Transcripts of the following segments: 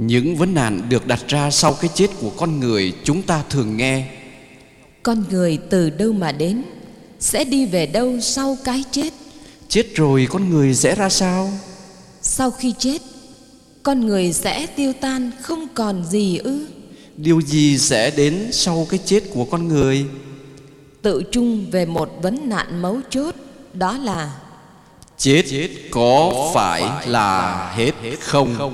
Những vấn nạn được đặt ra sau cái chết của con người chúng ta thường nghe. Con người từ đâu mà đến? Sẽ đi về đâu sau cái chết? Chết rồi con người sẽ ra sao? Sau khi chết, con người sẽ tiêu tan không còn gì ư? Điều gì sẽ đến sau cái chết của con người? Tự chung về một vấn nạn mấu chốt, đó là chết có phải là hết không?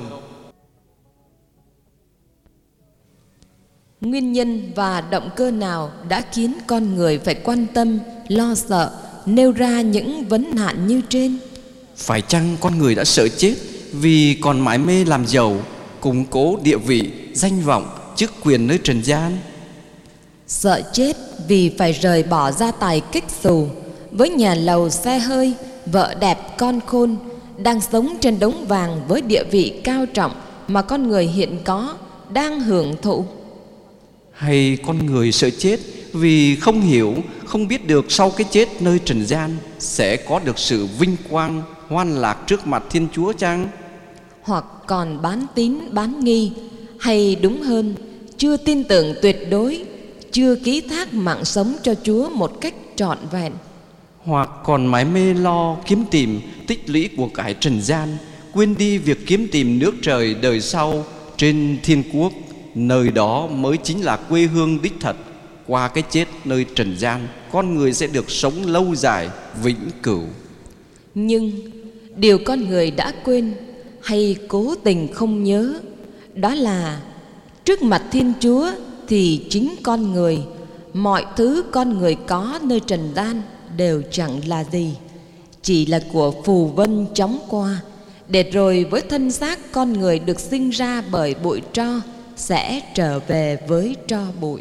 Nguyên nhân và động cơ nào đã khiến con người phải quan tâm, lo sợ, nêu ra những vấn nạn như trên? Phải chăng con người đã sợ chết vì còn mải mê làm giàu, củng cố địa vị, danh vọng, chức quyền nơi trần gian? Sợ chết vì phải rời bỏ gia tài kích xù với nhà lầu xe hơi, vợ đẹp con khôn, đang sống trên đống vàng với địa vị cao trọng mà con người hiện có, đang hưởng thụ. Hay con người sợ chết vì không hiểu, không biết được sau cái chết nơi trần gian sẽ có được sự vinh quang, hoan lạc trước mặt Thiên Chúa chăng? Hoặc còn bán tín bán nghi, hay đúng hơn, chưa tin tưởng tuyệt đối, chưa ký thác mạng sống cho Chúa một cách trọn vẹn. Hoặc còn mải mê lo kiếm tìm, tích lũy của cải trần gian, quên đi việc kiếm tìm nước trời đời sau trên thiên quốc. Nơi đó mới chính là quê hương đích thật. Qua cái chết nơi trần gian, con người sẽ được sống lâu dài, vĩnh cửu. Nhưng điều con người đã quên hay cố tình không nhớ, đó là trước mặt Thiên Chúa thì chính con người, mọi thứ con người có nơi trần gian đều chẳng là gì, chỉ là của phù vân chóng qua, để rồi với thân xác con người được sinh ra bởi bụi tro sẽ trở về với tro bụi.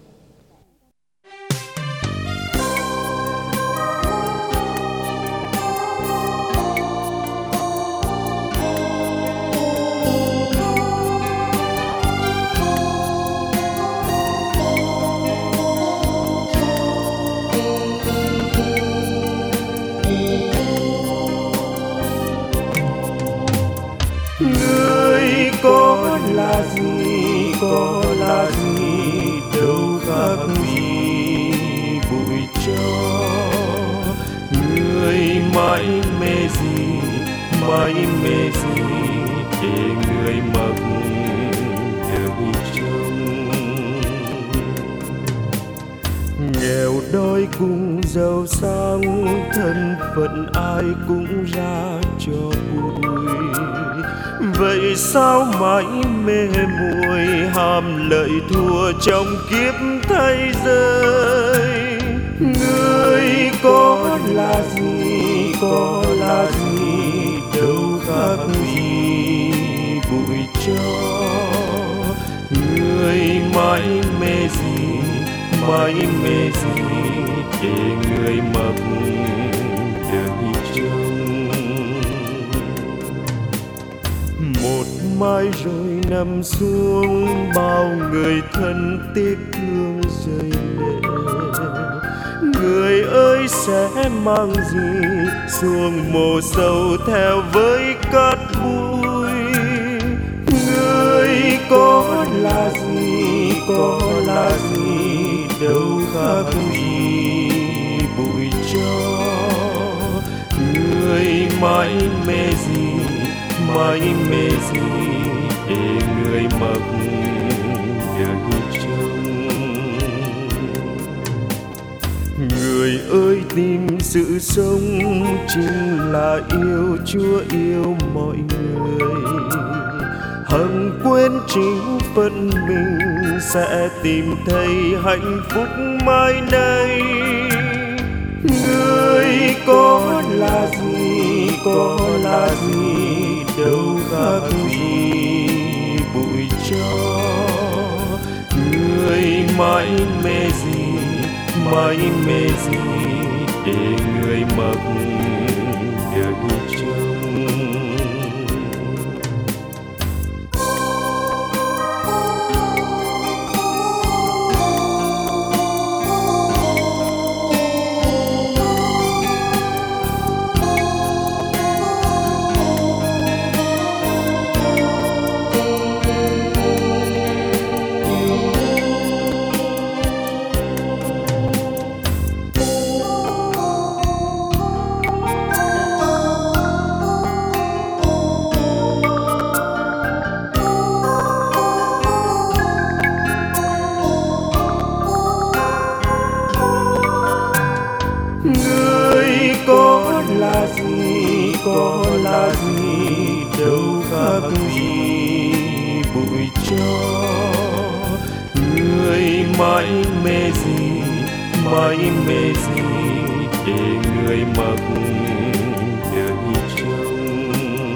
Người có là gì, có là gì, đâu khác gì bụi tro. Người mãi mê gì, mãi mê gì, để người mặc đời trông. Nghèo đói cùng giàu sang, thân phận ai cũng ra cho vui. Vậy sao mãi mê muội, ham lợi thua trong kiếp thay rơi? Người có là gì, có là gì, đâu khác gì bụi tro. Người mãi mê gì, mãi mê gì, để người mặc đời trông. Một mai rồi nằm xuống, bao người thân tiếc thương rơi lệ. Người ơi sẽ mang gì xuống mồ sâu theo với cát bụi? Người có là gì, có là gì, đâu khác gì bụi tro. Người mãi mê gì, mãi mê gì, để người mặc đời trông. Người ơi tìm sự sống chính là yêu Chúa, yêu mọi người. Hằng quên chính phận mình sẽ tìm thấy hạnh phúc mai này. Người có là gì, có là gì, đâu khác gì bụi tro. Người mãi mê gì, mãi mê gì, để người mặc đời trông. cho. Người mãi mê gì để người mặc đời trông.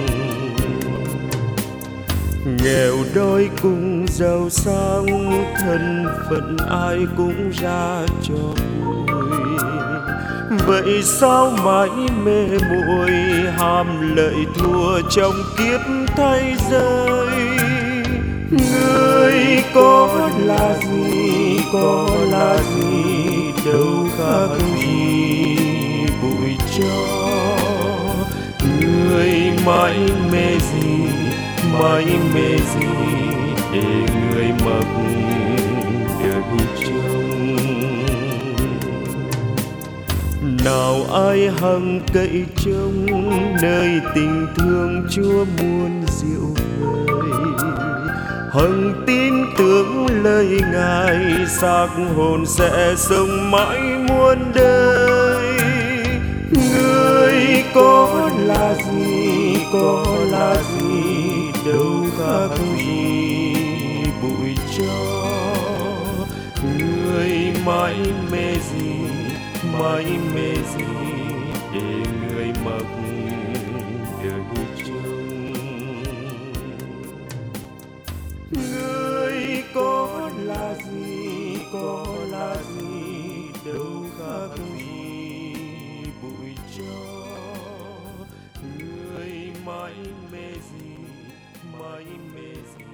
Nghèo đói cùng giàu sang, thân phận ai cũng ra cho vui. Vậy sao mãi mê muội, ham lợi thua trong kiếp thay rơi. Người có là gì, có là gì, đâu khác gì bụi tro. Người mãi mê gì để người mặc đời trông. Nào ai hằng cậy trông, nơi tình thương Chúa muôn diệu vời. Hằng tin tưởng lời Ngài, xác hồn sẽ sống mãi muôn đời. Người có là gì, có là gì, đâu khác gì bụi tro. Người mãi mê gì để người mặc đời trông. Người có là gì, có là gì, đâu khác gì bụi tro. Người mãi mê gì